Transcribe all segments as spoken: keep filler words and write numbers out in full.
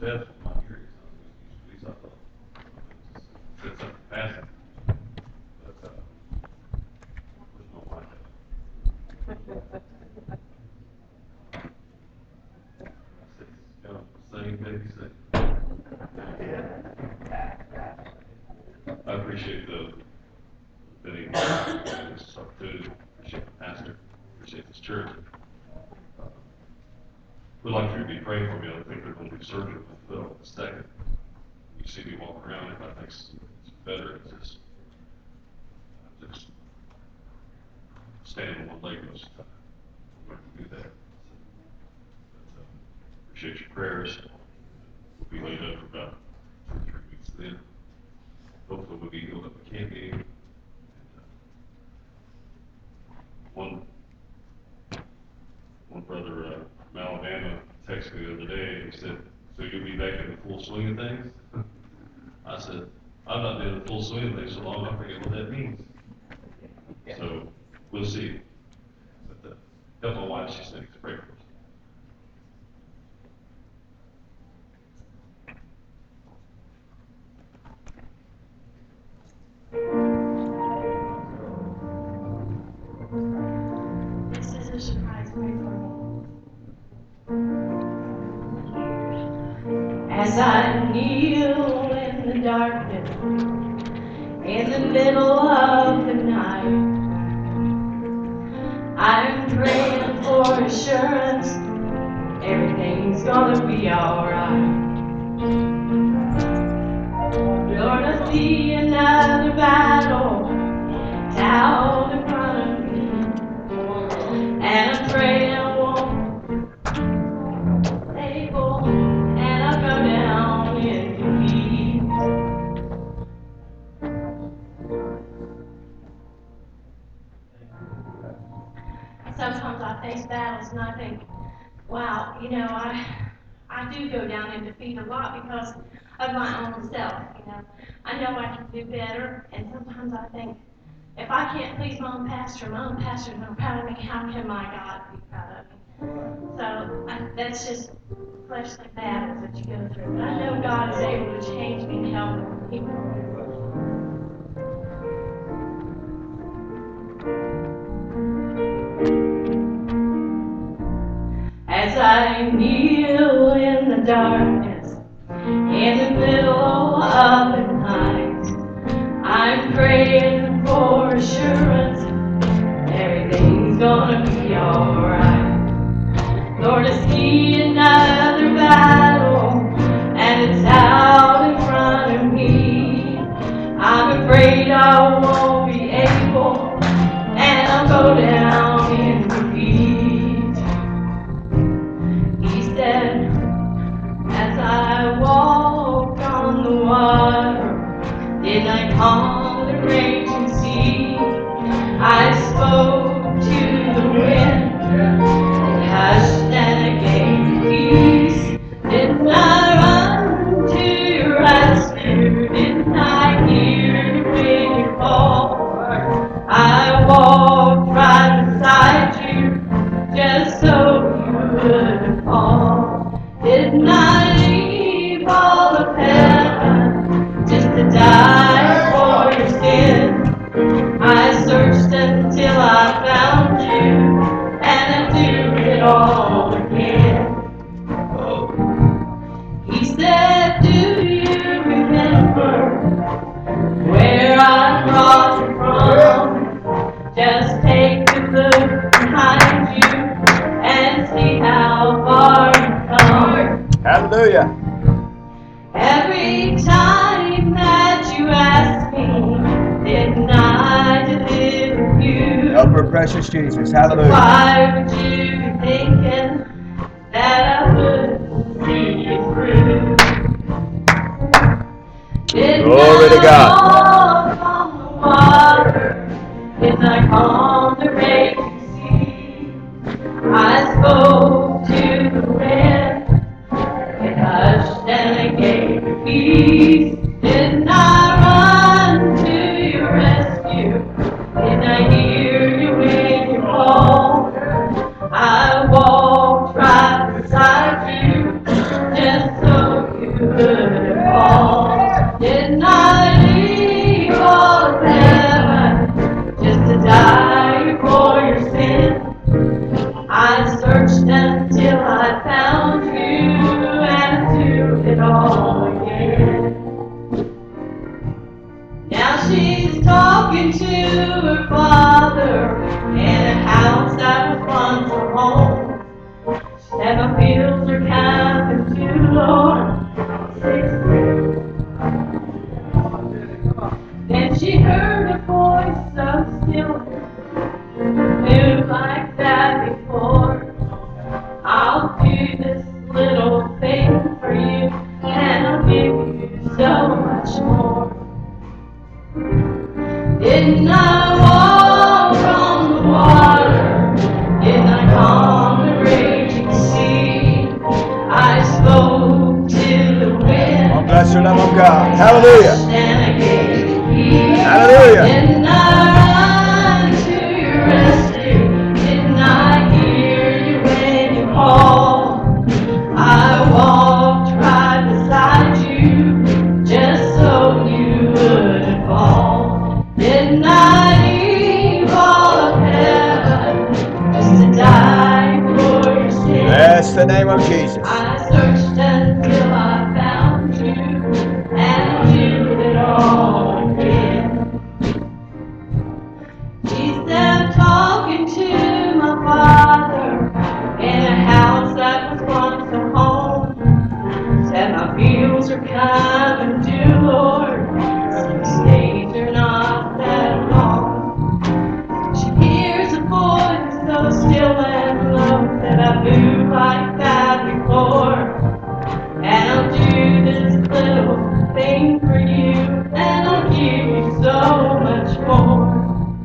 Beth from my hearing. At least I thought. Said something passing. But, uh, there's no like that. Same baby sing. I appreciate the fitting this opportunity. Appreciate the pastor. Appreciate this church. Uh, We'd like for you to be praying for me. I think they're going to do surgery with the foot on the second. You see me walk around, and I think it's better to just, just stand on one leg most of the time. We're going to do that. But, uh, appreciate your prayers. We'll be laid up for about two or three weeks then. Hopefully we'll be healed if we can be. And, uh, one, one brother uh, from Alabama texted me the other day. He said, "So you'll be back in the full swing of things?" I said, "I've not been in the full swing of things so long, I forget what that means." So we'll see. But uh, tell my wife she sings. Pray for us. This is a surprise. Pray for me. As I kneel in the darkness, in the middle of the night, I'm praying for assurance, everything's gonna be alright. Lord, I see another battle out in front of me, and I'm praying I won't able, and I'll go down in defeat. Sometimes I face battles and I think, wow, you know, I I do go down in defeat a lot because of my own self, you know. I know I can do better, and sometimes I think, if I can't please my own pastor, my own pastor's not proud of me, how can my God be proud of me? So I, that's just fleshly battles that you go through. But I know God is able to change me and help me. As I kneel in the darkness, in the middle of the night, I'm praying for assurance, everything's gonna be alright. Lord, I see another battle, and it's out in front of me. I'm afraid I won't be able, and I'll go down in defeat. He said, as I walk on the water, did I calm the raging sea? I spoke to the wind, it hushed and it gave peace. Didn't I run to your rescue? Didn't I hear you when you called? I walked right beside you, just so you wouldn't fall. Didn't I leave all of heaven just to die for your sin? I searched until I found you, and I do it all again. He said, do you remember where I brought you from? Just take a look behind you and see how far you've come. Hallelujah. Every time that you ask me, didn't I deliver you? Help her, precious Jesus. Hallelujah. Why would you be thinking that I wouldn't see you through? Didn't Glory to I God. walk on the water? Didn't I calm the raging sea? I spoke to the wind, it hushed and it gave me peace. Didn't I run to your rescue? Didn't I hear you when you called? I walked right beside you, just so Bless the Lamb of God. Hallelujah. And I gave you peace. Hallelujah. Didn't I run to your rescue? Didn't I hear you when you called? I walked right beside you just so you wouldn't fall. Didn't I leave all of heaven just to die for your sins? Bless the name of Jesus. I searched until I found you and did it all again. She said, talking to my father in a house that was once a home. Said my fields are coming due, Lord. Six days are not that long. She hears a voice so still and low that I moved like that before. And I'll do this little thing for you, and I'll give you so much more.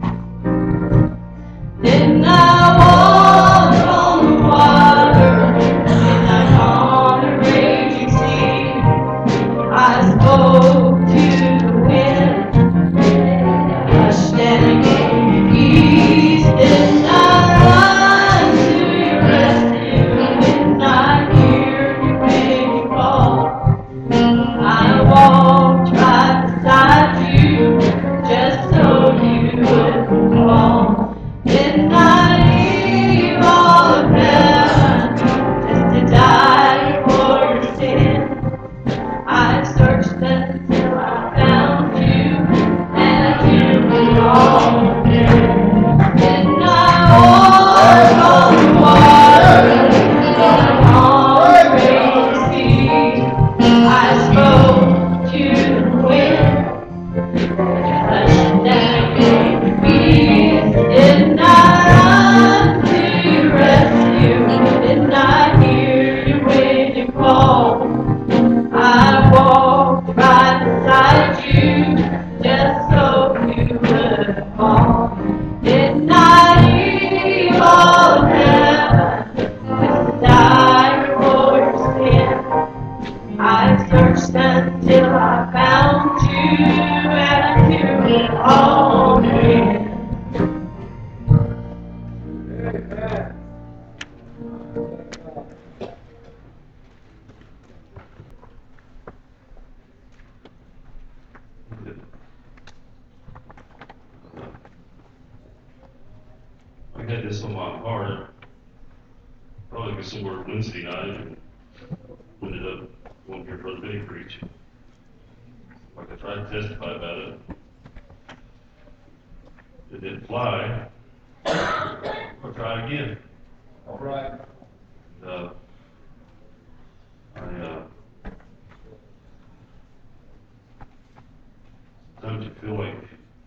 Didn't I walk on the water? Didn't I calm the raging sea? I spoke to the wind, hushed and I gave you peace. Didn't I run to your rescue? Didn't I hear you when you called? I walked right beside you just so you wouldn't fall. Didn't I leave all of heaven just to die for your sin? I searched until I found you, and I do it all again. Didn't I walk on the water? Did I calm the raging sea? I spoke to the wind, hushed and I gave you peace. Didn't I run to your rescue? Didn't I hear you when you called? I walked right beside you just so you would fall. Didn't I leave all of heaven just to die for your sin? I searched until I found you, and I do it all again. I had this on my heart, probably because somewhere Wednesday night, and ended up going to hear Brother Benny preach. Like I tried to testify about it. It didn't fly. I'll try again. All right. Uh, I, uh, sometimes you feel like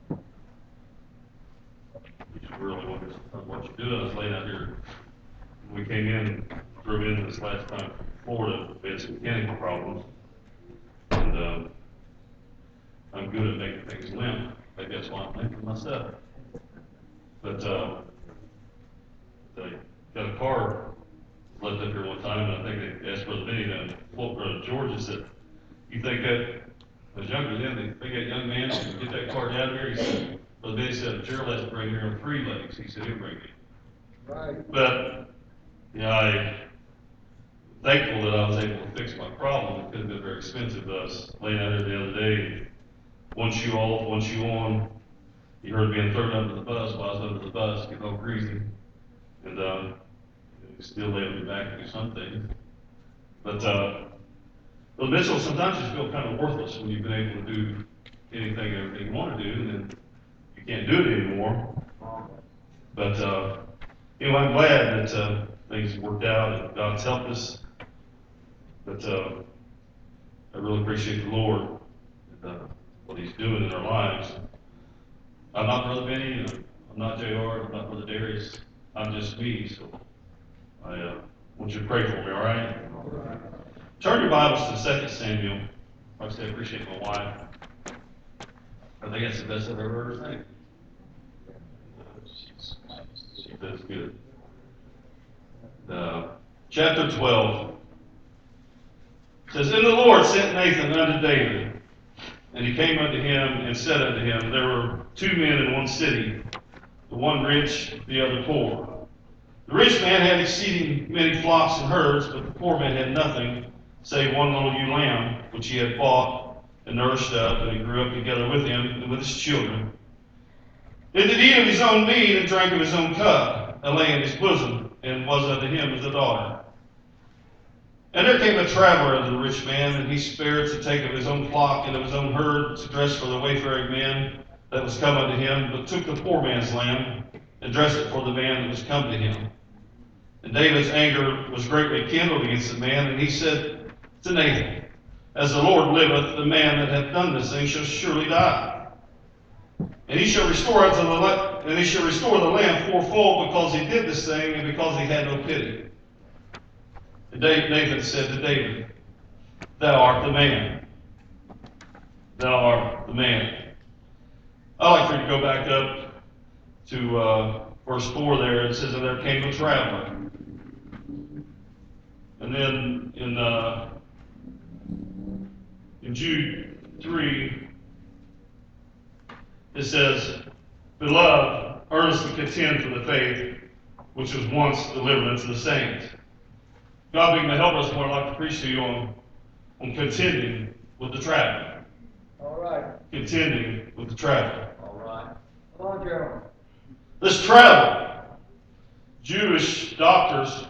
you should really want to what you're doing. I was laying out here. We came in, drove in this last time from Florida. We had some mechanical problems. And um, I'm good at making things limp. Maybe that's why I'm thinking myself. But uh, they got a car left up here one time, and I think they asked Brother Benny to Brother George and said, "You think that?" I was younger then. They think that young man can get that car down here. He said, Brother Benny said, "Gerald has to bring her on three legs." He said, "He'll bring it." Right. But you know, I'm thankful that I was able to fix my problem. It could have been very expensive to us. Laying out here the other day, one shoe off, one shoe on. You heard being thrown under the bus while I was under the bus, getting all greasy. And uh, it still laid me back to do some things. But, uh, but Mitchell, sometimes you feel kind of worthless when you've been able to do anything and everything you want to do, and then you can't do it anymore. But uh, anyway, I'm glad that uh, things worked out and God's helped us. But uh, I really appreciate the Lord and uh, what He's doing in our lives. I'm not Brother Benny, and I'm not J R, I'm not Brother Darius. I'm just me, so I uh, want you to pray for me, all right? All right. Turn your Bibles to Second Samuel. Like I said, I appreciate my wife. I think that's the best I've ever heard her sing. She's, she does good. Uh, chapter twelve. It says, And the Lord sent Nathan unto David, and he came unto him and said unto him, There were two men in one city, the one rich, the other poor. The rich man had exceeding many flocks and herds, but the poor man had nothing, save one little ewe lamb, which he had bought and nourished up, and he grew up together with him and with his children. And did eat of his own meat and drank of his own cup, and lay in his bosom, and was unto him as a daughter. And there came a traveler unto the rich man, and he spared to take of his own flock and of his own herd to dress for the wayfaring man that was come unto him, but took the poor man's lamb, and dressed it for the man that was come to him. And David's anger was greatly kindled against the man, and he said to Nathan, As the Lord liveth, the man that hath done this thing shall surely die. And he shall restore unto the and he shall restore the lamb fourfold, because he did this thing, and because he had no pity. And Nathan said to David, Thou art the man. Thou art the man. I'd like for you to go back up to uh, verse four there. It says, And there came a traveler. And then in, uh, in Jude three, it says, Beloved, earnestly contend for the faith which was once delivered unto the saints. God being to help us more, I'd like to preach to you on, on contending with the traveler. All right. Contending with the traveler. All right. Come on, Gerald. This traveler, Jewish doctors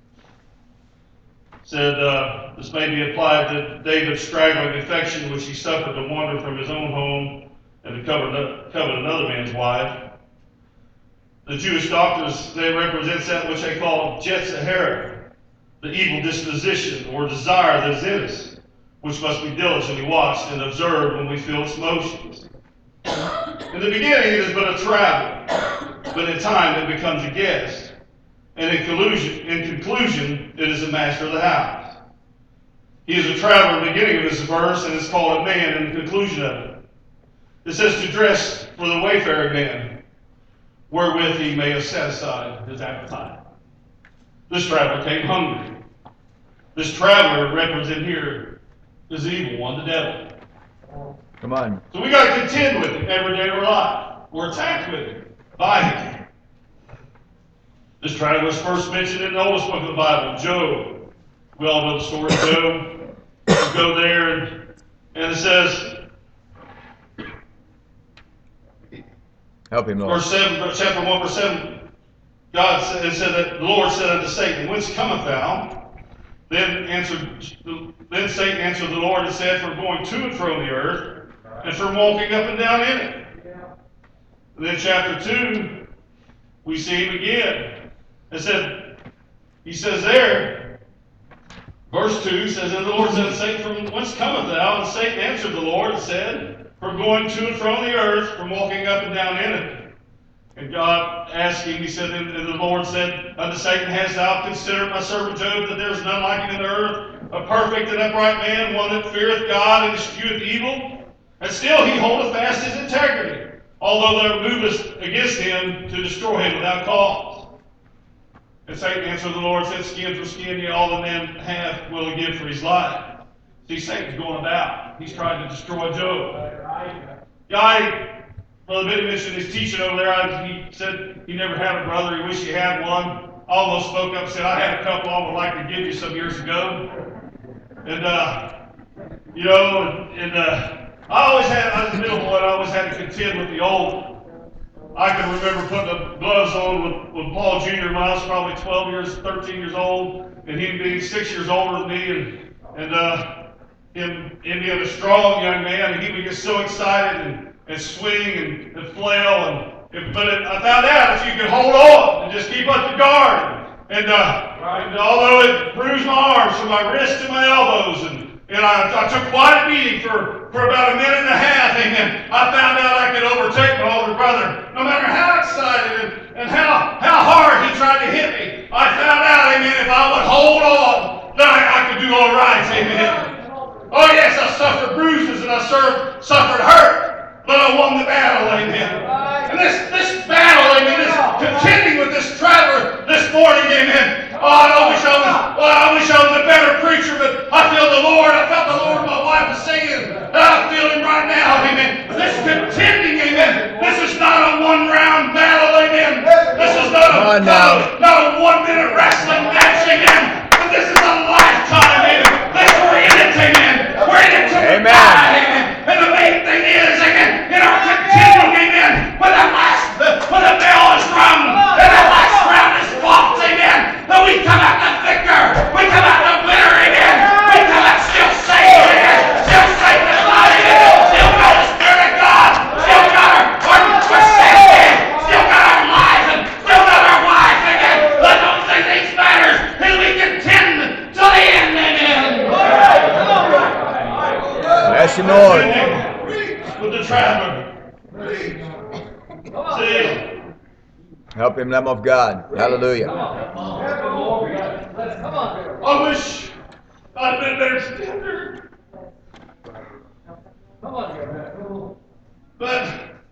said uh, this may be applied to David's straggling affection, which he suffered to wander from his own home and to covet, covet another man's wife. The Jewish doctors, they represent that which they call Yetzirah, the evil disposition or desire that is in us, which must be diligently watched and observed when we feel its motions. In the beginning, it is but a traveler, but in time it becomes a guest. And in conclusion, in conclusion, it is the master of the house. He is a traveler in the beginning of this verse, and is called a man in the conclusion of it. It says to dress for the wayfaring man, wherewith he may have satisfied his appetite. This traveler came hungry. This traveler represented here is the evil one, the devil. Come on. So we got to contend with him every day of our life. We're attacked with him, by him. This traveler was first mentioned in the oldest book of the Bible, Job. We all know the story of Job. We go there, and, and it says, Help him, Lord. verse seven, chapter one, verse seven, God said, it said that the Lord said unto Satan, Whence cometh thou? Then answered, then Satan answered the Lord and said, From going to and fro the earth, and from walking up and down in it. And then chapter two, we see him again. It said, he says there, verse two says, And the Lord said unto Satan, From whence cometh thou? And Satan answered the Lord and said, From going to and fro the earth, from walking up and down in it. And God asked him, he said, and the Lord said unto Satan, Hast thou considered my servant Job, that there is none like him in the earth, a perfect and upright man, one that feareth God and escheweth evil? And still he holdeth fast his integrity, although thou movest against him to destroy him without cause. And Satan answered the Lord, said, Skin for skin, yet all the man hath will he give for his life. See, Satan's going about. He's trying to destroy Job. God, Brother Benny mentioned his teaching over there. I, he said he never had a brother. He wished he had one. Almost spoke up and said, I had a couple I would like to give you some years ago. And, uh, you know, and, and uh, I always had, I was a middle boy, and I always had to contend with the old. I can remember putting the gloves on with, with Paul Junior when I was probably twelve years, thirteen years old, and him being six years older than me, and, and uh, him, him being a strong young man, and he would get so excited and, and swing and, and flail. And, but it, I found out if you could hold on and just keep up the guard, and, uh, right. and although it bruised my arms from my wrists to my elbows, and And I, I took quite a beating for, for about a minute and a half, amen. I found out I could overtake my older brother. No matter how excited and, and how, how hard he tried to hit me, I found out, amen, if I would hold on, then I, I could do all right, amen. Oh yes, I suffered bruises and I served, suffered hurt, but I won the battle, amen. And this, this battle, amen, this contending with this traveler this morning, amen. Oh, I wish I was, well, I wish I was a better preacher, but I feel the Lord contending, amen. This is not a one-round battle, amen. This is not Come a, on not now. a, not a one-minute wrestling match, amen. But this is a lifetime, amen. This we're in it, amen. We're in it to Amen. die, amen. And the main thing is, amen, in our contending, amen, when the last, when the bell is rung, and the last round is fought, amen, that we come out the victor. We come out the winner, amen. We come out still saved, amen. Still sanctified, amen. Still got the Spirit of God. Still got our, our, our saved, still got our life, and still got our wife, amen. But the only thing that matters is we contend to the end, amen. Bless you, Lord. With the traveler. See? Help him, Lamb of God. Hallelujah. I wish I'd been there together. But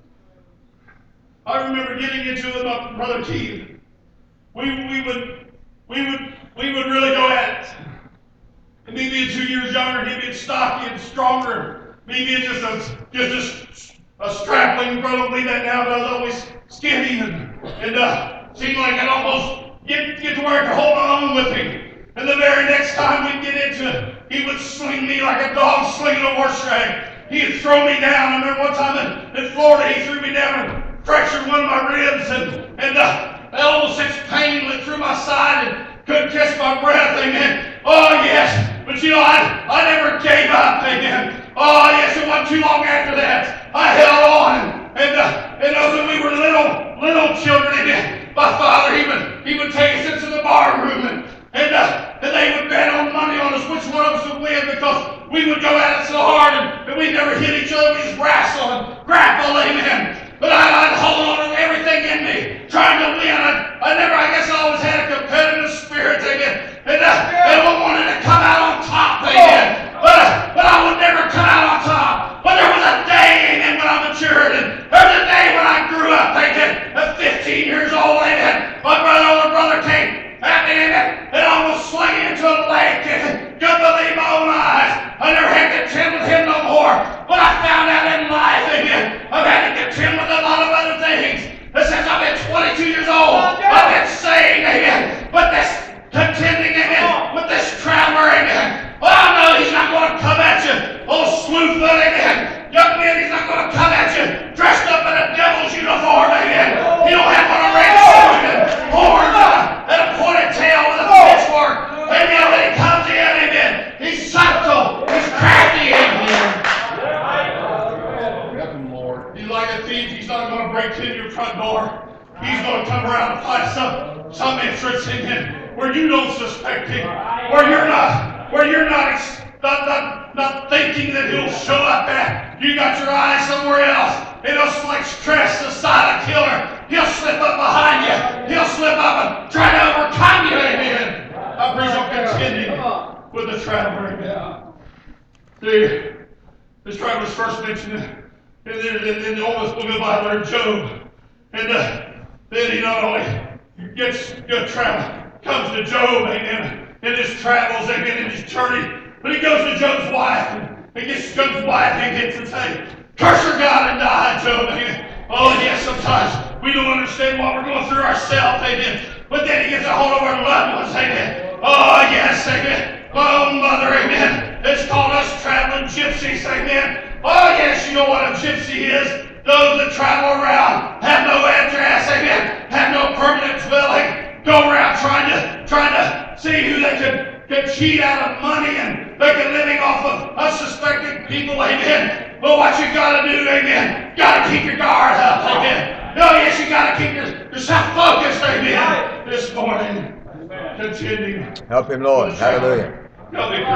I remember getting into it with my brother Keith. We we would we would we would really go at it. And me being two years younger, he being stocky and stronger. Me being just a just a, a strapling, probably that now does, always skinny and and uh, seemed like I'd almost get get to where I could hold on with him. And the very next time we'd get into it, he would sling me like a dog slinging a horse drag. He'd throw me down. I remember one time in, in Florida, he threw me down and fractured one of my ribs, and and uh, almost such pain went through my side and couldn't catch my breath. Amen. Oh yes. But you know, I, I never gave up, amen. Oh yes, it wasn't too long after that. I held on, and uh, and uh, when we were little, little children, amen, my father, he would, he would take us into the bar room, and, and, uh, and they would bet on money on us, which one of us would win, because we would go at it so hard, and, and we'd never hit each other, we'd just wrestle and grapple, amen. But I, I'd hold on to everything in me, trying to win. I, I never, I guess I always had a competitive spirit, amen. And, uh, and I wanted to come out on top, amen. But, uh, but I would never come out on top. But there was a day, amen, when I matured, and there was a day when I grew up, amen, at fifteen years old, amen. My brother, older brother came at me, amen, and almost swung into a lake, and couldn't believe my own eyes. I never had to contend with him no more. But I found out in life, amen, I've had to contend with a lot of other things. And since I've been twenty-two years old, I've been saved, amen. But this contending, amen, with this traveler, amen. Oh no, he's not going to come at you, old sleuth, amen. Young man, he's not going to come at you dressed up in a devil's uniform, amen. He don't have on a red suit and horns uh, and a pointed tail with a pitchfork, amen. When he comes in, amen, he's subtle, he's crafty, amen. He's like a thief. He's not going to break in your front door. He's going to come around and find some some entrance in him where you don't suspect him, where you're not, where you're not, not, not, not thinking that he'll show up at. You got your eyes somewhere else. And he'll like stress the silent killer. He'll slip up behind you. He'll slip up and try to overcome you. Amen. I preach on contending with the traveler. Amen. See, this traveler's first mentioned in the, in the oldest book of the Bible, Job. And uh, then he not only gets good travel, comes to Job, amen, in his travels, amen, in his journey, but he goes to Job's wife, and he gets Job's wife, and gets to say, curse your God and die, Job, amen. Oh, yes, sometimes we don't understand what we're going through ourselves, amen, but then he gets a hold of our loved ones, amen. Oh, yes, amen. My own mother, amen, has called us traveling gypsies, amen. Oh, yes, you know what a gypsy is. Those that travel around, have no address, amen, have no permanent dwelling, go around trying to trying to see who they can, can cheat out of money and make a living off of unsuspecting people, amen. But what you gotta do, amen, gotta keep your guard up, amen. Oh, yes, you gotta keep your, yourself focused, amen, this morning. Continuing. Help him, Lord. Hallelujah. Help me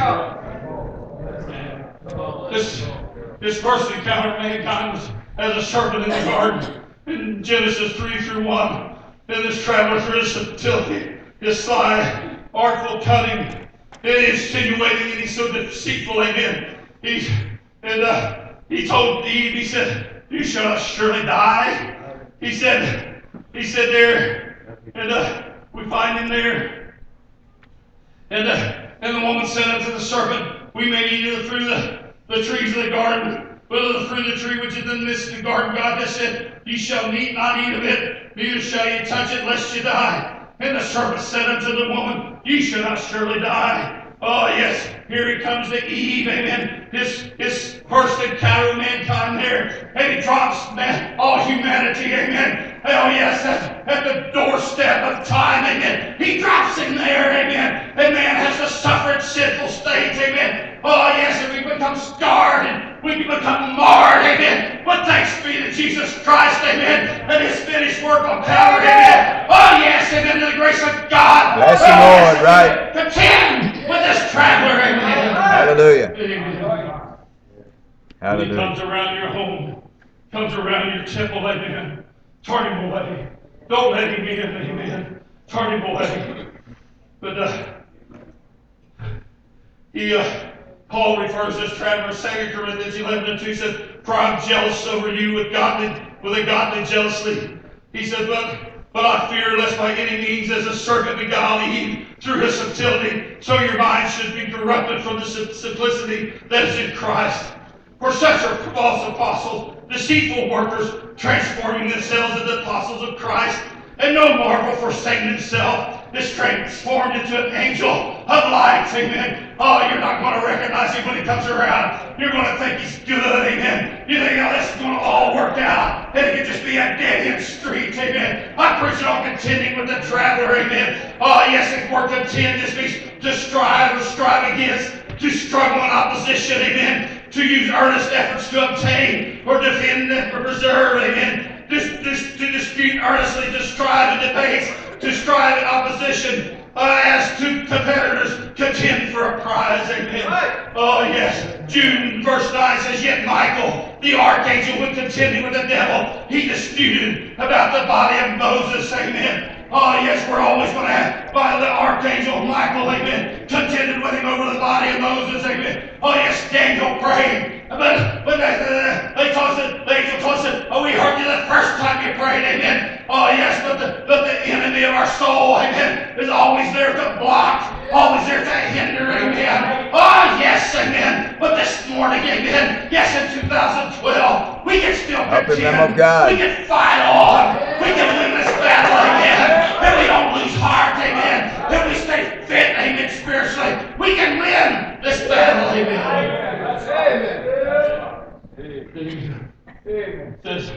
preach. This, this first encounter of mankind was as a serpent in the garden in Genesis three through one. And this traveler, through his subtlety, his sly, artful cunning, and insinuating, and he's so deceitful, amen. He's, and uh, he told Eve, he said, you shall surely die. He said, he said there, and uh, we find him there. And, uh, and the woman said unto the serpent, we may eat of the fruit of the, the trees of the garden. but of the fruit of the tree which is in the midst of the garden, God has said, ye shall eat, not eat of it, neither shall ye touch it, lest ye die. And the serpent said unto the woman, ye shall not surely die. Oh yes, here he comes to Eve, amen. His, his first encounter with mankind there. And he drops man, all humanity, amen. Oh yes, at, at the doorstep of time, amen. He drops him there, amen. And man has to suffer in sinful states, amen. Oh yes, and we become scarred and we can become marred, amen. But thanks be to Jesus Christ, amen. And his finished work on Calvary, amen. Oh yes, amen, to the grace of God. Bless the oh, Lord, yes, right. Contend with this traveler, amen. Hallelujah. Amen. Hallelujah. He comes around your home, comes around your temple, amen. Turn him away. Don't let him in, amen. Turn him away. But uh, he, uh, Paul refers to this traveler, Second Corinthians eleven and two says, for I'm jealous over you with godly, with a godly jealousy. He said, but but I fear lest by any means as a serpent beguile Eve through his subtlety, so your mind should be corrupted from the simplicity that is in Christ. For such are false apostles, deceitful workers, transforming themselves into apostles of Christ. And no marvel, for Satan himself is transformed into an angel of light, amen. Oh, you're not going to recognize him when he comes around. You're going to think he's good, amen. You think, oh, this is going to all work out, and it could just be a dead-end street, amen. I preach on contending with the traveler, amen. Oh, yes, if we're contend, this means to strive or strive against, to struggle in opposition, amen. To use earnest efforts to obtain or defend or preserve, amen. This, this, to dispute earnestly, to strive in debates, to strive in opposition, uh, as to competitors contend for a prize, amen. Right. Oh yes, Jude verse nine says, yet Michael, the archangel, when contending with the devil, he disputed about the body of Moses, amen. Oh yes, we're always going to have, by the archangel Michael, amen, contended with him over the body of Moses, amen. Oh yes, Daniel prayed, but, but they, they told us, the angel told us, oh, we heard you the first time you prayed, amen. Oh yes, but the, but the enemy of our soul, amen, is always there to block, always there to hinder, amen. Oh yes, amen. But this morning, amen, yes, in two thousand twelve, we can still Help the Lamb contend, of God. we can fight on, we can win this battle, amen. If we don't lose heart, amen, if we stay fit, amen, spiritually, we can win this battle, amen. Amen. Amen. Says,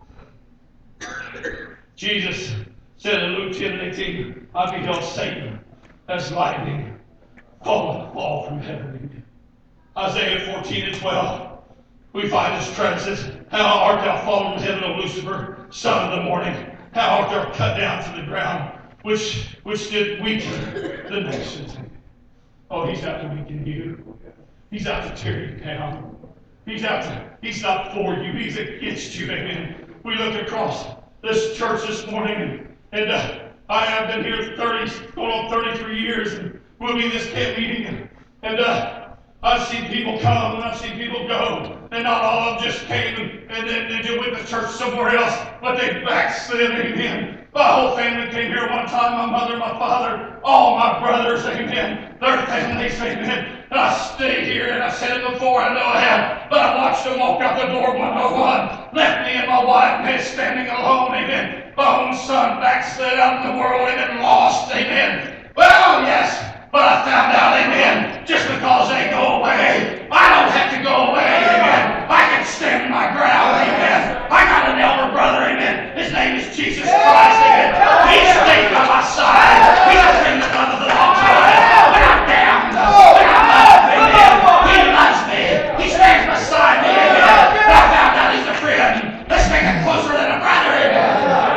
Jesus said in Luke ten and eighteen, I beheld Satan as lightning fall, fall from heaven. Isaiah fourteen and twelve, we find this transit. How art thou fallen from heaven, O Lucifer, son of the morning? How art thou cut down to the ground, which which did weaken the nations? Oh, he's out to weaken you. He's out to tear you down. He's out to, he's not for you, he's against you, amen. We looked across this church this morning, and, and uh, I have been here thirty, going on thirty-three years, and we'll be in this camp meeting, and, and uh, I've seen people come, and I've seen people go, and not all of them just came and, and then and, and went to church somewhere else, but they backslid, amen. My whole family came here one time, my mother, my father, all my brothers, amen. Their families, amen. And I stayed here, and I said it before, I know I have, but I watched them walk out the door one by one, left me and my wife, and standing alone, amen. My own son backslid out in the world, amen, lost, amen. Well, yes, but I found out, amen, just because they go away, I don't have to go away, amen. I can stand my ground, amen. I got an elder brother, amen. His name is Jesus Christ, amen. He stayed by my side. He's a friend that loveth a long time. When I'm down, when I'm up, amen, he loves me. He stands beside me, amen. And I found out he's a friend. Let's make it closer than a brother, amen.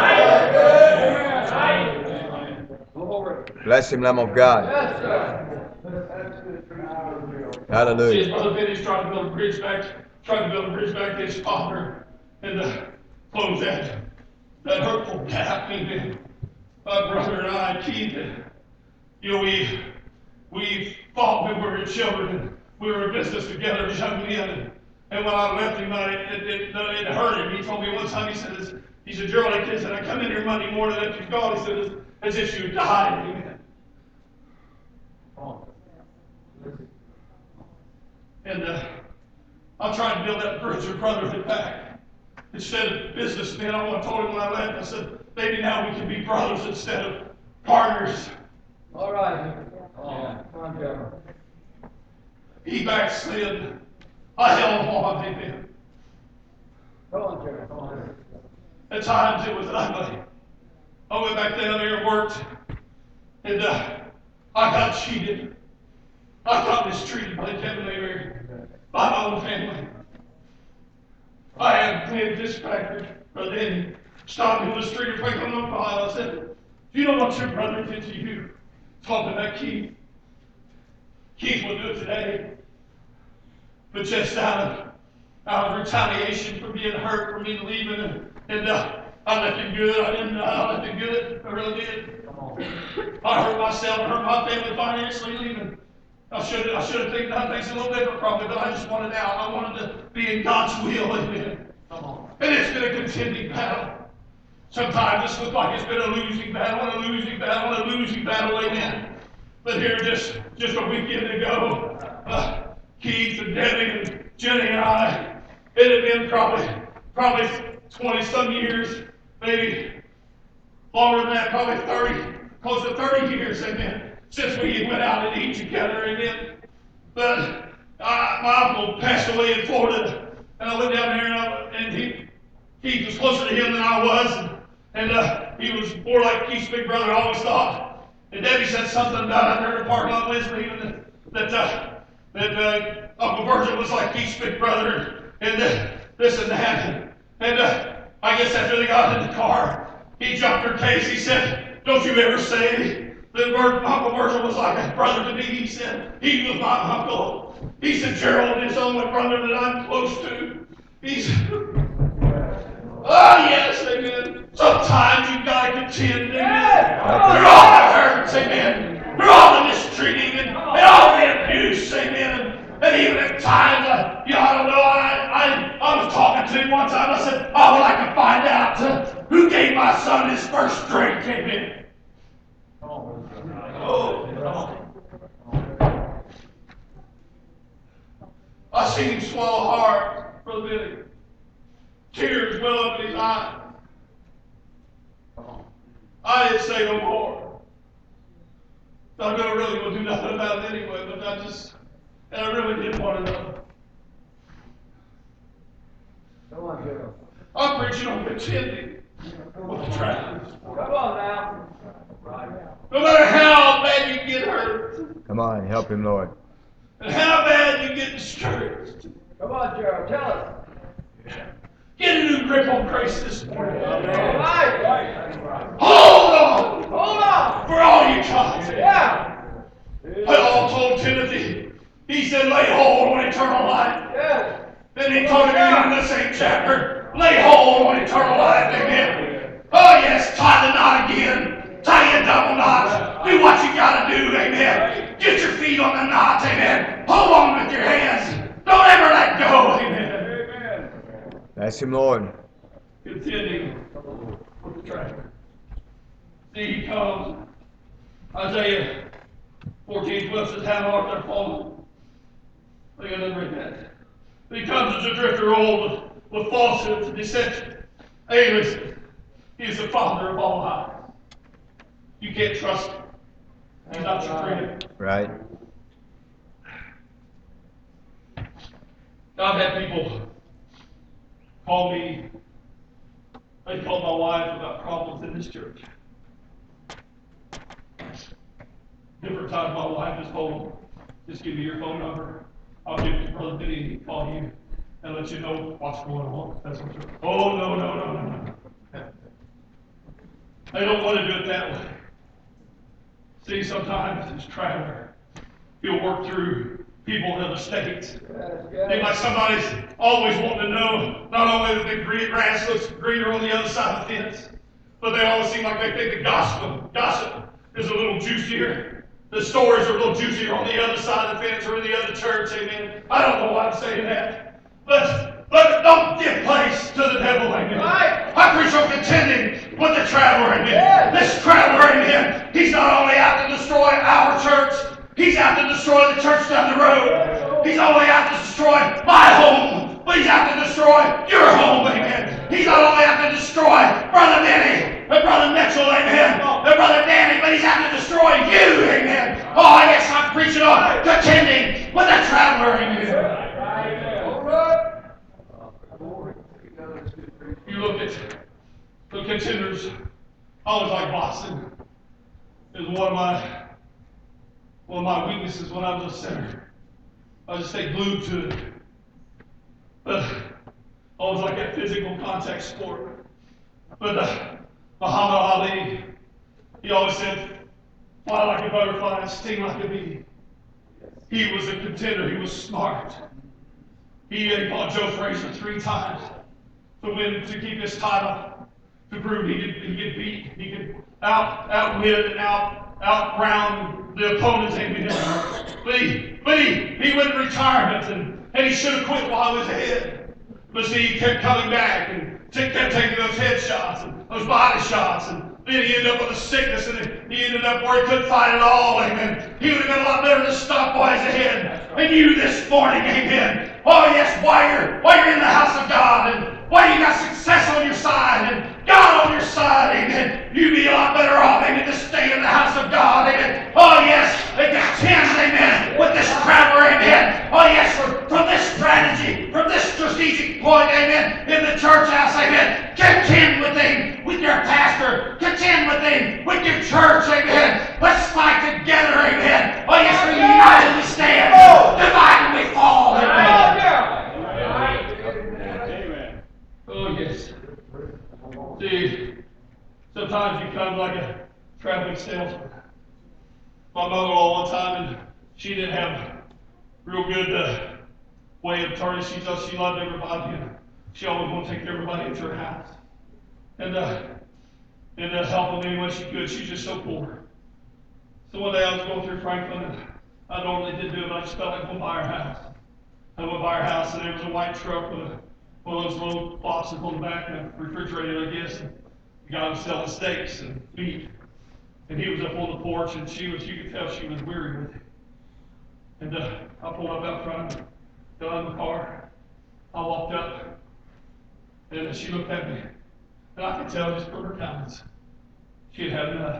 Bless him, Lamb of God. Hallelujah. His brother Benny's trying to build a bridge back, trying to build a bridge back to his father, and uh, close that that hurtful gap. Amen. My brother and I, Keith, you know, we we fought when we were children, and we were in business together as young men. And, and when I left him, I, it, it, it hurt him. He told me one time, he said, he said, Gerald, I said, I come in here Monday morning after you've gone. He said, as if you died. Amen. And uh, I'm trying to build that bridge of brotherhood back. Instead of businessmen, I told him when I left, I said, maybe now we can be brothers instead of partners. All right. Oh, come on, Joe. He backslid. I held on, amen. Come on, Joe. Come on. At times it was ugly. I went back down there and worked, and uh, I got cheated. I got mistreated by Kevin Mary, by my own family. I had been dispatched, Brother Eddie stopped me on the street and picked him up behind. I said, you know what your brother did to you? Talking about Keith. Keith will do it today. But just out of, out of retaliation for being hurt, for me leaving, and, and uh, I left him good. I didn't know I left him good. I really did. I hurt myself, I hurt my family financially leaving. I should I should have taken done things a little different probably, but I just wanted out. I wanted to be in God's will, amen. And it's been a contending battle. Sometimes it's looked like it's been a losing battle, and a losing battle, and a losing battle, amen. But here just, just a weekend ago, uh, Keith and Debbie and Jenny and I, it had been probably, probably twenty some years, maybe longer than that, probably thirty, close to thirty years, amen, since we went out and eat together, amen. But uh, my uncle passed away in Florida, and I went down there, and, I, and he, Keith was closer to him than I was, and, and uh, he was more like Keith's big brother, I always thought. And Debbie said something about out there in the parking lot Wednesday evening that, that, uh, that uh, Uncle Virgil was like Keith's big brother, and uh, this and that. And, and uh, I guess after they got in the car, he jumped her case. He said, don't you ever say that Uncle Virgil was like a brother to me. He said, he was my uncle. He said, Gerald is the only brother that I'm close to. He said, oh yes, amen. Sometimes you've got to contend, amen. Through all the hurts, amen. Through all the mistreating and, and all the abuse, amen. And even at times, uh, you know, I don't know, I, I, I was talking to him one time. I said, I would like to find out uh, who gave my son his first drink, amen. Oh, I seen him swallow hard, Brother Billy. Tears well up in his eyes. I didn't say no more. I'm gonna really gonna do nothing about it anyway, but I just, and I really did want to know. Come on, Joe. I'm preaching on contending with the travelers. Come on now. No matter how bad you get hurt, Come on, help him, Lord. and how bad you get discouraged, Come on, Joe. Tell us. get a new grip on grace this morning. All right. Hold on Hold on. for all you got. Yeah. Paul told Timothy, he said, lay hold on eternal life. Yes. Then he told him in the same chapter, lay hold on eternal life, amen. Oh yes, tie the knot again. Tie a double knot. Do what you gotta do, amen. Get your feet on the knot, amen. Hold on with your hands. Don't ever let go, amen. Amen. Bless him, Lord. Contending with the traveler. See, he comes. Isaiah fourteen twelve says, how art thou fallen? Look at them read that. He comes as a drifter old with, with falsehoods and deception. Hey, listen. He is the father of all lies. You can't trust him. He's not your friend. Right. I've had people call me, they called my wife about problems in this church. Different times my wife has told them, just give me your phone number. I'll give it to Brother Billy and he'll call you and let you know what's going on. That's what you're, oh, no, no, no, no, no. They don't want to do it that way. See, sometimes as a traveler, he'll work through people in other states. Seems like somebody's always wanting to know not only that the green grass looks greener on the other side of the fence, but they always seem like they think the gospel, gossip is a little juicier. The stories are a little juicier on the other side of the fence or in the other church, amen. I don't know why I'm saying that. But, but don't give place to the devil, amen. Right. I preach on contending with the traveler, amen. Yes. This traveler, amen, he's not only out to destroy our church, he's out to destroy the church down the road. He's only out to destroy my home. but he's out to destroy your home, amen. He's not only out to destroy Brother Benny, and Brother Mitchell, amen, and Brother Danny, but he's out to destroy you, amen. Oh, yes, I'm preaching on contending with the traveler, amen. You look at the contenders, I always like boxing. It was one of my one of my weaknesses when I was a sinner. I just stay glued to it. But I always like that physical contact sport. But uh, Muhammad Ali, he always said, fly like a butterfly and sting like a bee. He was a contender. He was smart. He, he fought Joe Frazier three times to win, to keep his title, to prove he could, he could beat, he could out outwit and out outround the opponents. Amen. But he, but he, he went in retirement, and, and he should have quit while he was ahead. But see, he kept coming back and kept taking those head shots and those body shots, and then he ended up with a sickness, and he ended up where he couldn't fight at all. Amen. He would have been a lot better to stop while he's ahead. And you this morning, amen. Oh yes, while you're while you're in the house of God, and while you got success on your side and God on your side, amen, you'd be a lot better off, amen, to stay in the house of God, amen. Oh yes, and contend, amen, with this traveler, amen. Oh yes, from, from this strategy, from this strategic point, amen, in the church house, amen. Contend with him, with your pastor. Contend with him, with your church, amen. Let's fight together, amen. Oh yes, for united we stand, divided we fall, amen. Oh yes. See, sometimes you come like a traveling salesman. My mother-in-law one time, and she didn't have real good uh, way of turning. She just she loved everybody, and she always wanted to take everybody into her house and uh, and uh, help them any way she could. She's just so poor. So one day I was going through Franklin, and I normally didn't do it, but I just felt like going by her house. I went by her house, and there was a white truck with a one of those little boxes on the back, and a refrigerator, I guess. And the guy was selling steaks and meat. And he was up on the porch, and she was, you could tell she was weary with it. And uh, I pulled up out front, got in the car. I walked up, and she looked at me. And I could tell just from her countenance, she had had enough.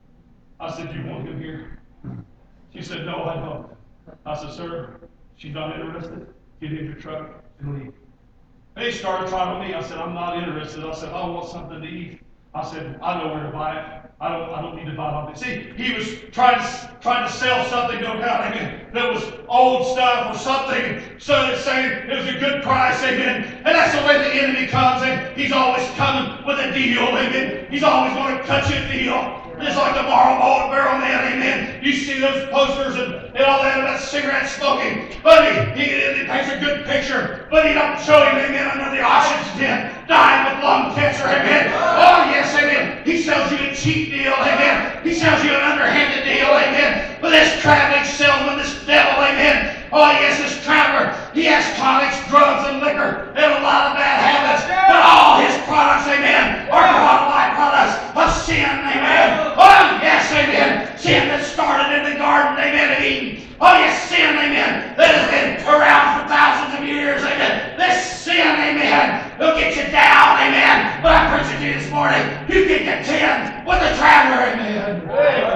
I said, "You want him here?" She said, "No, I don't." I said, "Sir, she's not interested. Get in your truck and leave." They started trying on me. I said, "I'm not interested." I said, "I want something to eat." I said, "I know where to buy it. I don't I don't need to buy it off it." See, he was trying to trying to sell something, no doubt, amen, that was old stuff or something, so it's saying it was a good price, amen. And that's the way the enemy comes, and he's always coming with a deal, amen. He's always going to cut you a deal. Just like the Marlboro Barrel Man, amen. You see those posters and, and all that about cigarette smoking. But he, he, he paints a good picture. But he don't show you, amen, under the oxygen tent, dying with lung cancer, amen. Oh, yes, amen. He sells you a cheap deal, amen. He sells you an underhanded deal, amen. But this traveling salesman, this devil, amen. Oh, yes, this traveler, he has tonics, drugs, and liquor, and a lot of bad habits. But all his products, amen, are byproducts of sin, amen. Oh, yes, amen. Sin that started in the Garden, amen, of Eden. Oh, yes, sin, amen, that has been around for thousands of years, amen. This sin, amen, will get you down, amen. But I'm preaching to you this morning, you can contend with the traveler, amen.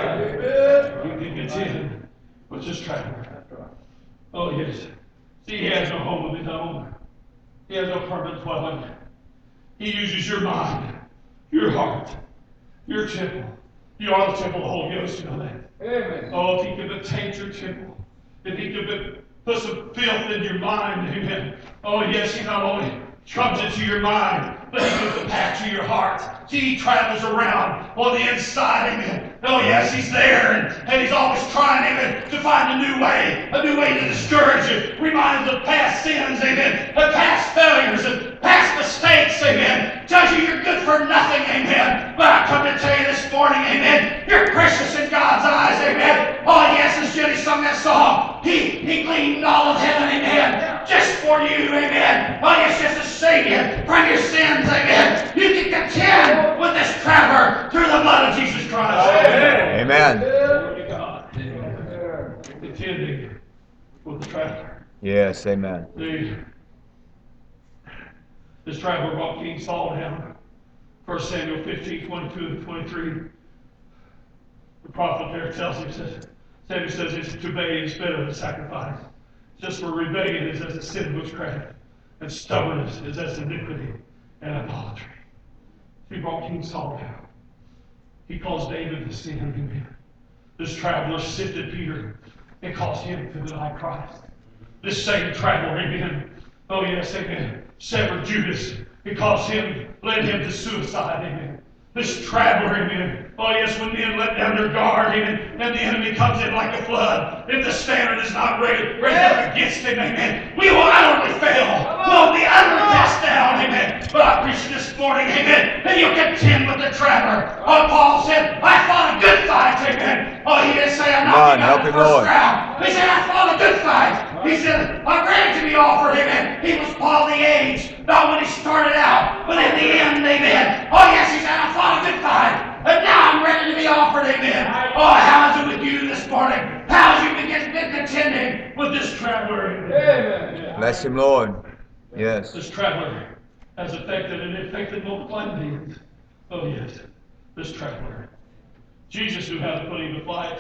You can contend with this traveler. Oh, yes. See, he has no home of his own. He has no permanent dwelling. He uses your mind, your heart, your temple. You are the temple of the Holy Ghost, you know that. Amen. Oh, if he could but taint your temple, if he could but put some filth in your mind, amen. Oh, yes, he not only comes into your mind, but he gives a path to your heart. See, he travels around on the inside, amen. Oh, yes, he's there, and, and he's always trying, amen, to find a new way, a new way to discourage you. Reminds of past sins, amen, of past failures and past mistakes, amen. Tells you you're good for nothing, amen. But I come to tell you this morning, amen, you're precious in God's eyes, amen. Oh, yes, as Jenny sung that song, he, he gleaned all of heaven, amen, just for you, amen. Oh, yes, just to save you from your sins, amen. You can contend with this traveler through the blood of Jesus Christ. Amen. Glory to God. Contending with the traveler. Yes, amen. See, This traveler brought King Saul down. First Samuel fifteen, twenty-two and twenty-three. The prophet there tells him, says, Samuel says, it's to obey is better than sacrifice. Just for rebellion is as a sin of witchcraft, and stubbornness is as iniquity and idolatry. He brought King Saul down. He caused David to sin him. This traveler sifted Peter and caused him to deny Christ. This same traveler, amen. Oh yes, amen. Severed Judas and caused him, led him to suicide, amen. This traveler, amen. Oh yes, when men let down their guard, amen, and the enemy comes in like a flood, if the standard is not ready, ready up against him, amen, we will utterly fail. We'll be utterly cast down, amen. But I preach this morning, amen, and you contend with the traveler. Oh, Paul said, I fought a good fight, amen. Oh, he didn't say I'm not Come on, giving up help the him, first Lord. round. He said, I fought a good fight. He said, I granted to be offered, amen. He was Paul the age, not when he started out, but in the end, amen. Oh, yes, he said, I fought a good fight. And now I'm ready to be offered, amen. Oh, how is it with you this morning? How has you been, been contending with this traveler, amen? Amen. Bless him, Lord. Yes. This traveler has affected and infected multiple beings. Oh, yes, this traveler. Jesus knew how to put him to flight.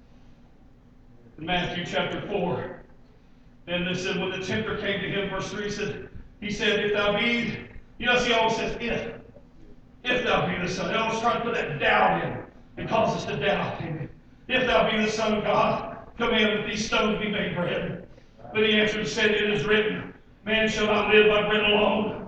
In Matthew chapter four, and it said, when the tempter came to him, verse three said, he said, if thou be, you know, he always says, if. If thou be the Son. He always tries to put that doubt in and cause us to doubt him. If thou be the Son of God, command that these stones be made bread. But he answered and said, it is written, man shall not live by bread alone,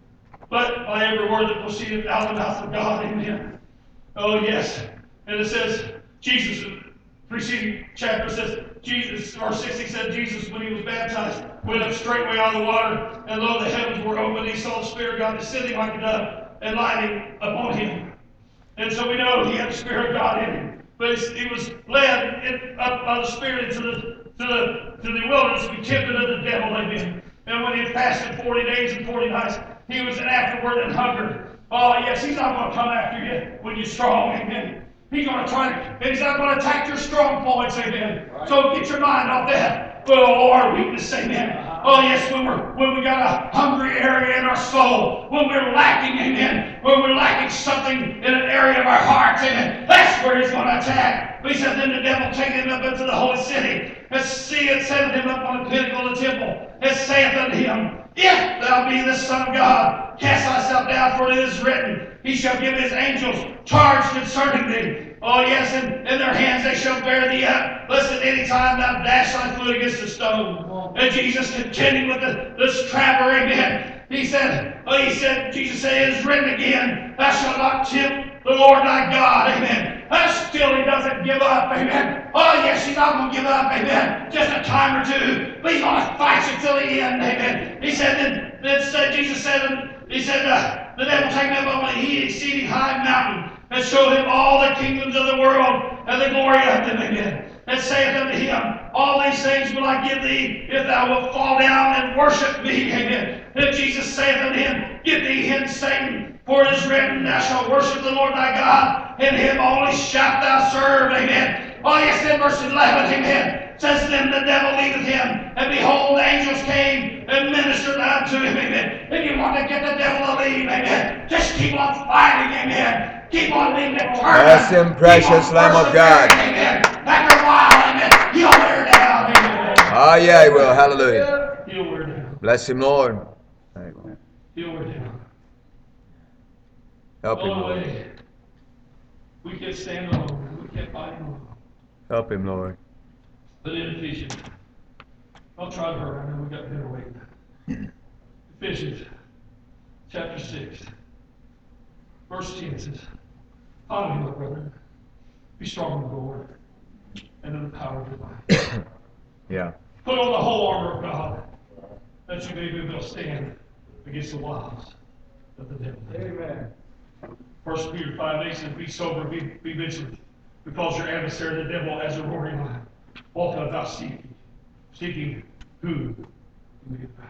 but by every word that proceedeth out of the mouth of God. Amen. Oh, yes. And it says, Jesus, preceding chapter says, Jesus, verse sixty said, Jesus, when he was baptized, went up straightway out of the water, and lo, the heavens were opened. He saw the Spirit of God descending like a dove and lighting upon him. And so we know he had the Spirit of God in him. But he was led in, up by the Spirit into the, to the, to the wilderness to be tempted of the devil. Amen. And when he had fasted forty days and forty nights, he was in afterward and hungered. Oh, yes, he's not going to come after you when you're strong. Amen. He's going to try to, and he's not going to attack your strong points. Amen. Right. So get your mind off that. But oh, our weakness. Amen. Oh, yes, when we're when we got a hungry area in our soul, when we're lacking, amen, when we're lacking something in an area of our hearts, amen, that's where he's going to attack. But he said, then the devil take him up into the holy city, and see it set him up on the pinnacle of the temple, and saith unto him, if thou be the Son of God, cast thyself down, for it is written, he shall give his angels charge concerning thee. Oh, yes, and in their hands they shall bear thee up, lest at any time thou dash thy foot against a stone. And Jesus continued with the, this traveler, amen. He said, oh, he said, Jesus said, it is written again, thou shalt not tempt the Lord thy God, amen. And still he doesn't give up, amen. Oh, yes, he's not going to give up, amen. Just a time or two, but he's going to fight you till the end, amen. He said, then, then said, Jesus said, he said, uh, the devil take him up on an exceeding high mountain, and showed him all the kingdoms of the world and the glory of them, amen. And saith unto him, all these things will I give thee, if thou wilt fall down and worship me, amen. And Jesus saith unto him, get thee hence, Satan, for it is written, thou shalt worship the Lord thy God, and him only shalt thou serve, amen. Oh, yes, in verse eleven, amen. Says, then the devil leaveth him, and behold, the angels came and ministered unto him, amen. If you want to get the devil to leave, amen, just keep on fighting, amen. Keep on being determined. Bless him, precious Lamb of God. Amen. After a while, amen, he'll wear down, amen. Ah, yeah, he will. Hallelujah. He'll wear down. Bless him, Lord. Amen. He'll wear down. Help him, Oh, Lord. way. We can't stand alone. We can't fight alone. Help him, Lord. But in Ephesians, I'll try to hurry. I know we got better waiting. Ephesians chapter six, verse ten says, finally, my brethren, be strong in the Lord and in the power of your might. Yeah. Put on the whole armor of God, that you may be able to stand against the wiles of the devil. Amen. First Peter five eight says, be sober, be, be vigilant, because your adversary, the devil, as a roaring lion, walketh about seeking, seeking who he may devour.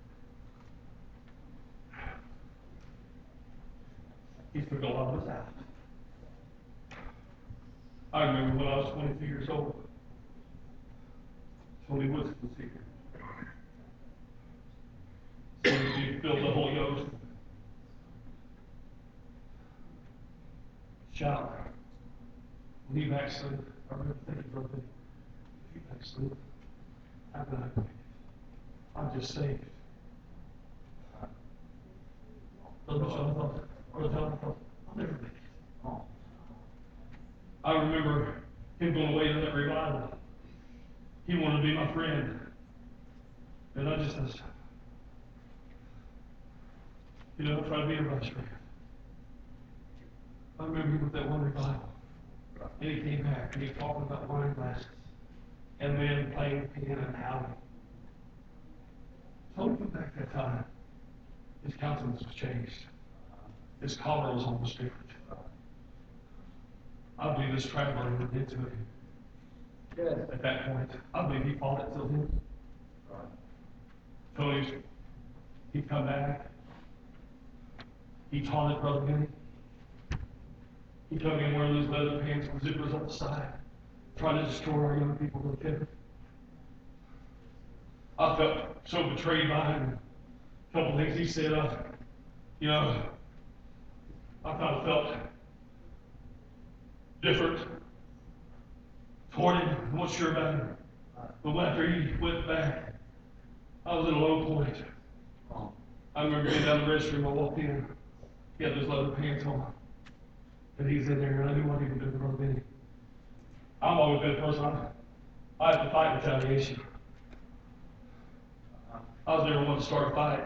He took a lot of us out. I remember when I was twenty-two years old, Tony Woods was here. So we filled the Holy Ghost. shout, when he backslid, I remember thinking, brother, if you backslid, how can I make it? I'm just saved. Brother John thought, Brother John thought, I'll never make it. I remember him going away to that revival. He wanted to be my friend. And I just, you know, I tried to be everybody's friend. I remember he went to that one revival. And he came back and he was talking about wine glasses and men playing the piano and howling. So he came back that time. His countenance was changed. His collar was almost different. I believe this traveler went into him. Yes. At that point, I believe he fought it till him. So he's, he'd come back. He taunted Brother Benny. He took in one of those leather pants with zippers up the side, trying to destroy our young people with Kevin. I felt so betrayed by him. A couple of things he said, uh, you know, I kind of felt different toward him. I'm not sure about him. But after he went back, I was at a low point. I remember being down the restroom, I walked in, he had those leather pants on. And he's in there, and I knew what he would do to Brother Benny. I'm always been a person, I, I have to fight retaliation. I was never one to start a fight.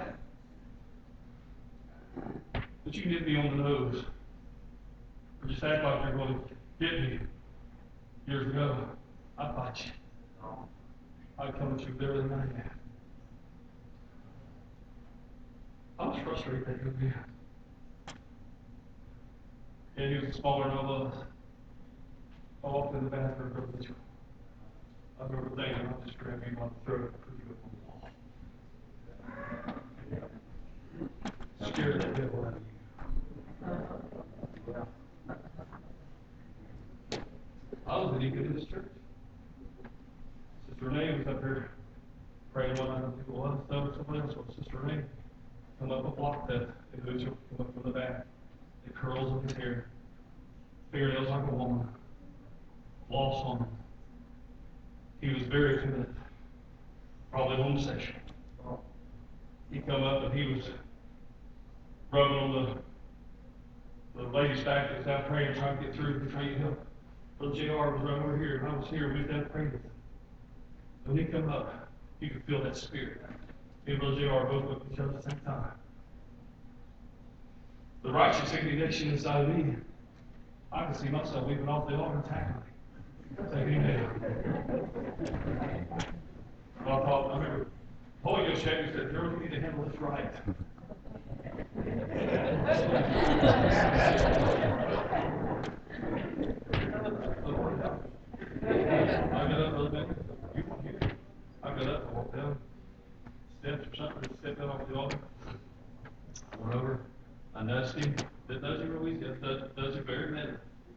But you can hit me on the nose, or just act like you're going to hit me. Years ago, I'd fight you. I'd come at you with everything I had. I was frustrated that young man. And he was smaller than I was. I walked in the bathroom for Mitchell. I remember thinking, I'll just grab you by the throat and put you up on the wall. Scared the devil out of you. I was an deacon in this church. Sister Renee was up here praying one night, I think it was, so or somebody else was Sister Renee. Come up and block that individual, come up from the back. The curls of his hair, fingernails like a woman, floss on him. He was very committed, probably homosexual. He come up and he was rubbing on the, the lady's back that's out praying, trying to get through, trying to help. Brother J R was right over here, and I was here, we was down praying with him. When he come up, you could feel that spirit. Me and Brother J R both looked at each other at the same time. The righteous indignation inside of me, I can see myself leaping off the altar and tackling him. Taking him down. Well, I thought, I remember, Holy Ghost checked me and said, Gerald, you need to handle this right. I got up, Brother Becker, you weren't here. I got up, I walked down steps or something, stepped out off the altar. I went over. I nudged him. Didn't nudge him real easy. I nudged, nudged him very gently.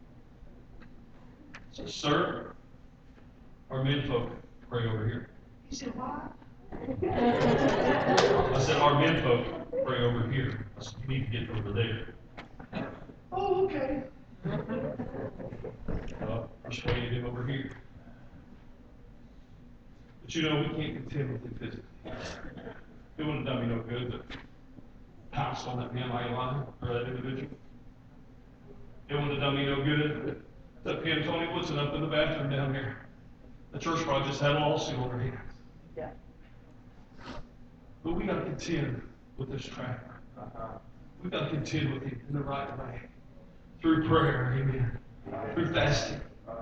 So, sir, our men folk pray over here. He said, what? I said, our men folk pray over here. I said, you need to get over there. Oh, okay. Well, I persuaded him over here. But you know, we can't contend with him physically. It wouldn't have done me no good, but pounced on that man like a lion, or that individual. It wouldn't have done me no good. That Pam Tony Woodson up in the bathroom down here. The church probably just had a lawsuit on their hands. Yeah. But we got to contend with this traveler. Uh-huh. We got to contend with him in the right way. Through prayer, amen. Through fasting.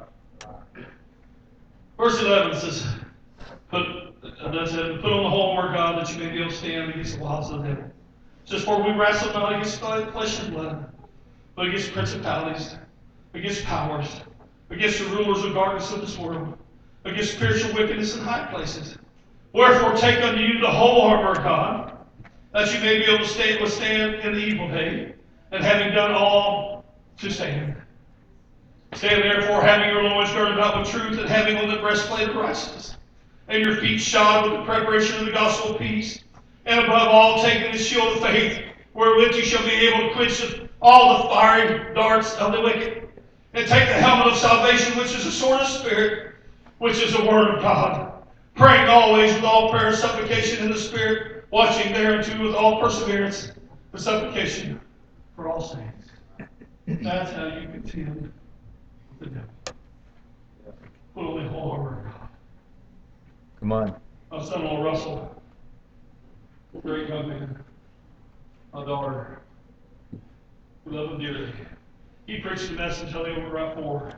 Verse eleven says, Put, that said, put on the whole armor of God that you may be able to stand against the wiles of the devil. It says, for we wrestle not against flesh and blood, but against principalities, against powers, against the rulers of darkness of this world, against spiritual wickedness in high places. Wherefore take unto you the whole armor of God, that you may be able to stand, withstand in the evil day, and having done all, to stand. Stand therefore, having your loins girded about with truth, and having on the breastplate of righteousness, and your feet shod with the preparation of the gospel of peace, and above all taking the shield of faith, wherewith you shall be able to quench the all the fiery darts of the wicked, and take the helmet of salvation, which is the sword of the Spirit, which is the word of God, praying always with all prayer and supplication in the Spirit, watching thereunto with all perseverance for supplication for all saints. That's how you contend with the devil. Put on the whole armor of God. Come on. My son-in-law Russell, great young man, my daughter, we love him dearly. He preached the message until they were right four.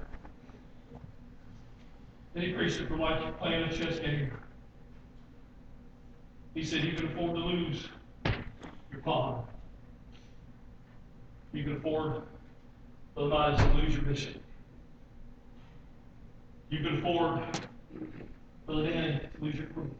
And he preached it from like playing a chess game. He said you can afford to lose your pawn. You can afford otherwise to lose your bishop. You can afford Brother Danny to lose your queen.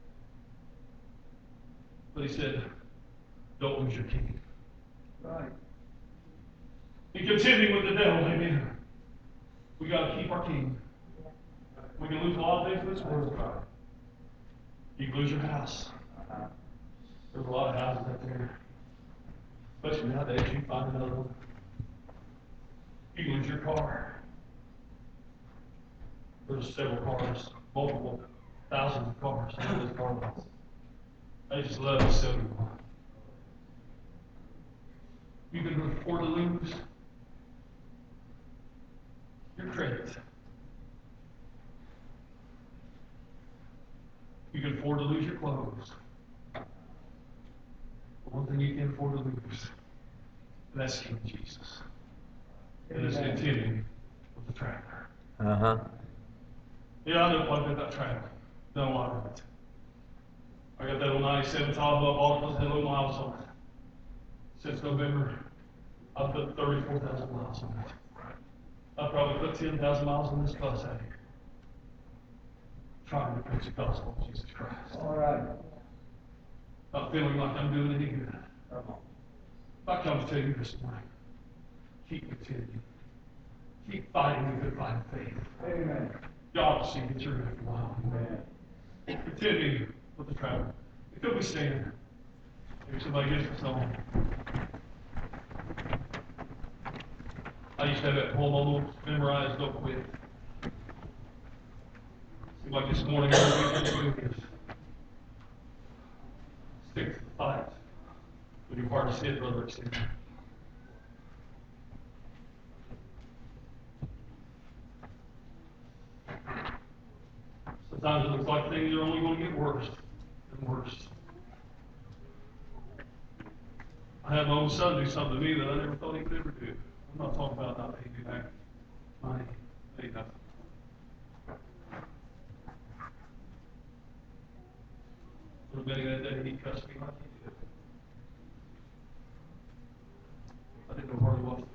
But he said, don't lose your king. Right. In contending with the devil, amen. We got to keep our king. We can lose a lot of things in this world. You can lose your house. There's a lot of houses out there. Especially nowadays, you find another one. You can lose your car. There's several cars, multiple thousands of cars in those car lots. I just love to sell you one. You can afford to lose your credit. You can afford to lose your clothes. But one thing you can't afford to lose, and that's King Jesus. And it's contending with the traveler. Uh-huh. Yeah, I know quite a bit about traveling. Done a lot of it. I got that old ninety-seven Tahoe, I bought it, had a little miles on it. Since November, I've put thirty-four thousand miles on it. I've probably put ten thousand miles on this bus out here. Trying to preach the gospel of Jesus Christ. All right. Not feeling like I'm doing any good. I come to tell you this morning, keep continuing. Keep fighting the good fight of faith. Amen. God will see you through after a while. Amen. Continuing with the travel. Could we stand? Maybe somebody gets us on. I used to have that poem almost memorized, don't quit. Seems like this morning every week I'm doing this. Stick to the fight. With your heart is hid, brother, extend. Sometimes it looks like things are only going to get worse and worse. I had my own son do something to me that I never thought he could ever do. I'm not talking about not paying me back money, ain't nothing. For many that day, he cussed me like he did. I didn't know where he was.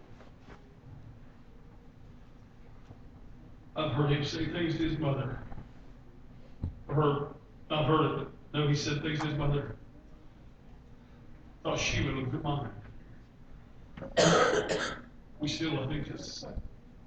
I've heard him say things to his mother. I heard, I've heard it, but no, he said things to his mother. Thought she would lose her mind. We still love him just the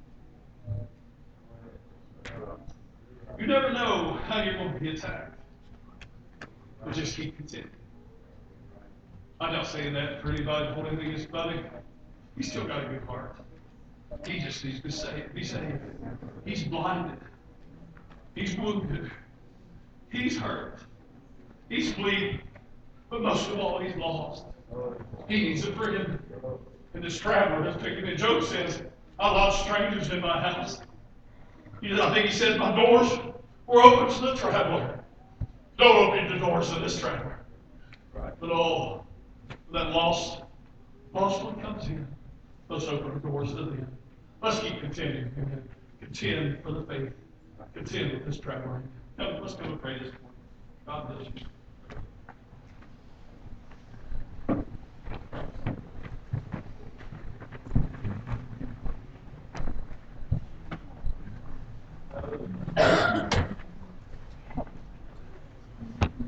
same. You never know how you're going to be attacked. But just keep content. I'm not saying that for anybody to hold anything against anybody. He's still got a good heart. He just needs to say, be saved. He's blinded. He's wounded. He's hurt. He's bleeding. But most of all, he's lost. He needs a friend. And this traveler has picked him in. Job says, I allowed strangers in my house. He, I think he said, my doors were open to the traveler. Don't open the doors to this traveler. Right. But oh, that lost, lost one comes in. Let's open the doors to them. Let's keep contending. Amen. Contend for the faith. Contend with this traveler. Come, let's go and pray this morning. God bless you.